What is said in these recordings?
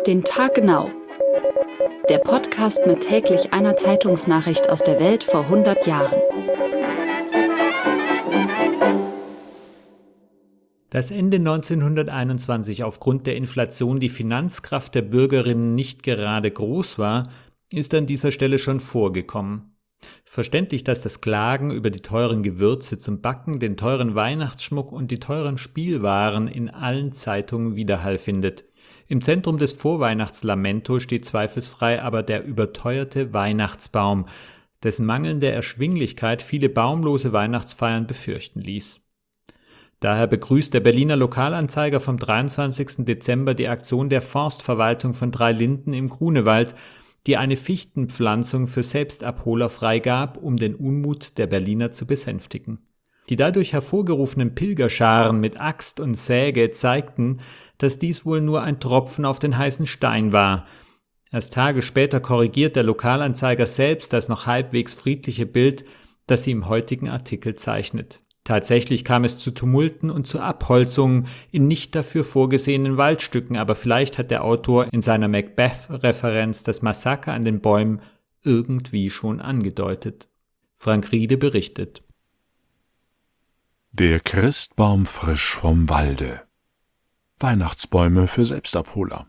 den Tag genau. Der Podcast mit täglich einer Zeitungsnachricht aus der Welt vor 100 Jahren. Dass Ende 1921 aufgrund der Inflation die Finanzkraft der Bürgerinnen nicht gerade groß war, ist an dieser Stelle schon vorgekommen. Verständlich, dass das Klagen über die teuren Gewürze zum Backen, den teuren Weihnachtsschmuck und die teuren Spielwaren in allen Zeitungen Widerhall findet. Im Zentrum des Vorweihnachtslamento steht zweifelsfrei aber der überteuerte Weihnachtsbaum, dessen mangelnde Erschwinglichkeit viele baumlose Weihnachtsfeiern befürchten ließ. Daher begrüßt der Berliner Lokalanzeiger vom 23. Dezember die Aktion der Forstverwaltung von Dreilinden im Grunewald, die eine Fichtenpflanzung für Selbstabholer freigab, um den Unmut der Berliner zu besänftigen. Die dadurch hervorgerufenen Pilgerscharen mit Axt und Säge zeigten, dass dies wohl nur ein Tropfen auf den heißen Stein war. Erst Tage später korrigiert der Lokalanzeiger selbst das noch halbwegs friedliche Bild, das sie im heutigen Artikel zeichnet. Tatsächlich kam es zu Tumulten und zu Abholzungen in nicht dafür vorgesehenen Waldstücken, aber vielleicht hat der Autor in seiner Macbeth-Referenz das Massaker an den Bäumen irgendwie schon angedeutet. Frank Riede berichtet. Der Christbaum frisch vom Walde. Weihnachtsbäume für Selbstabholer.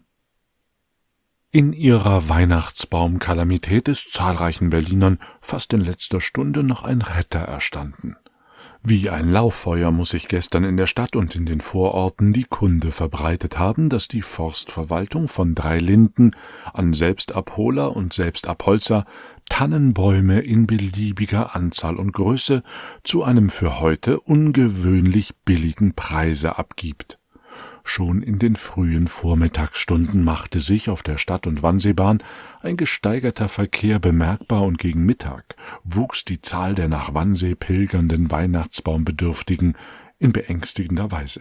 In ihrer Weihnachtsbaum-Kalamität ist zahlreichen Berlinern fast in letzter Stunde noch ein Retter erstanden. Wie ein Lauffeuer muss sich gestern in der Stadt und in den Vororten die Kunde verbreitet haben, dass die Forstverwaltung von Dreilinden an Selbstabholer und Selbstabholzer Tannenbäume in beliebiger Anzahl und Größe zu einem für heute ungewöhnlich billigen Preise abgibt. Schon in den frühen Vormittagsstunden machte sich auf der Stadt- und Wannseebahn ein gesteigerter Verkehr bemerkbar und gegen Mittag wuchs die Zahl der nach Wannsee pilgernden Weihnachtsbaumbedürftigen in beängstigender Weise.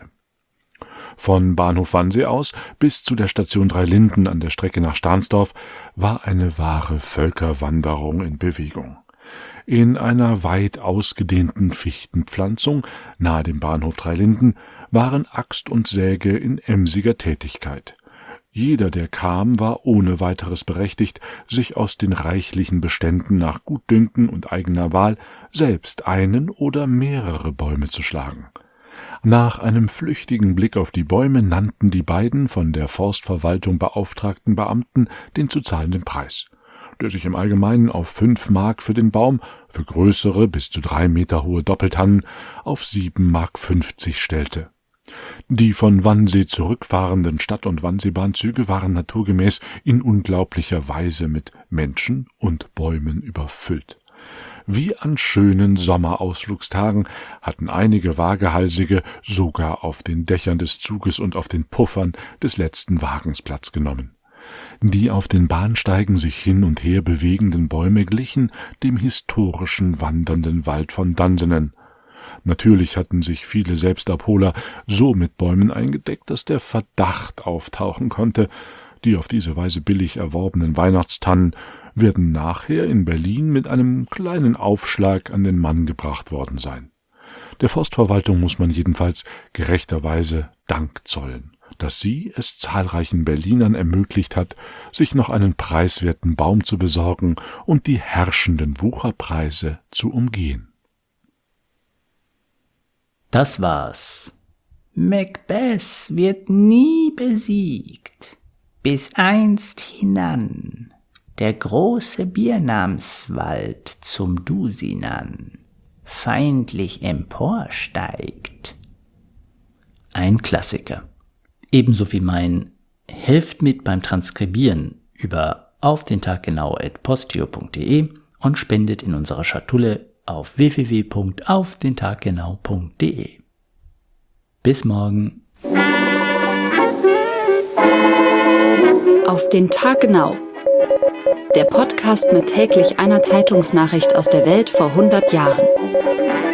Von Bahnhof Wannsee aus bis zu der Station Dreilinden an der Strecke nach Stahnsdorf war eine wahre Völkerwanderung in Bewegung. In einer weit ausgedehnten Fichtenpflanzung nahe dem Bahnhof Dreilinden waren Axt und Säge in emsiger Tätigkeit. Jeder, der kam, war ohne weiteres berechtigt, sich aus den reichlichen Beständen nach Gutdünken und eigener Wahl selbst einen oder mehrere Bäume zu schlagen. Nach einem flüchtigen Blick auf die Bäume nannten die beiden von der Forstverwaltung beauftragten Beamten den zu zahlenden Preis, der sich im Allgemeinen auf 5 Mark für den Baum, für größere bis zu 3 Meter hohe Doppeltannen auf 7,50 Mark stellte. Die von Wannsee zurückfahrenden Stadt- und Wannseebahnzüge waren naturgemäß in unglaublicher Weise mit Menschen und Bäumen überfüllt. Wie an schönen Sommerausflugstagen hatten einige Vagehalsige sogar auf den Dächern des Zuges und auf den Puffern des letzten Wagens Platz genommen. Die auf den Bahnsteigen sich hin und her bewegenden Bäume glichen dem historischen wandernden Wald von Dansenen. Natürlich hatten sich viele Selbstabholer so mit Bäumen eingedeckt, dass der Verdacht auftauchen konnte, die auf diese Weise billig erworbenen Weihnachtstannen werden nachher in Berlin mit einem kleinen Aufschlag an den Mann gebracht worden sein. Der Forstverwaltung muss man jedenfalls gerechterweise Dank zollen, dass sie es zahlreichen Berlinern ermöglicht hat, sich noch einen preiswerten Baum zu besorgen und die herrschenden Wucherpreise zu umgehen. Das war's. Macbeth wird nie besiegt, bis einst hinan der große Biernamswald zum Dusinan feindlich emporsteigt. Ein Klassiker. Ebenso wie mein Helft mit beim Transkribieren über aufdentaggenau@posteo.de und spendet in unserer Schatulle auf www.aufdentaggenau.de. Bis morgen. Auf den Tag genau. Der Podcast mit täglich einer Zeitungsnachricht aus der Welt vor 100 Jahren.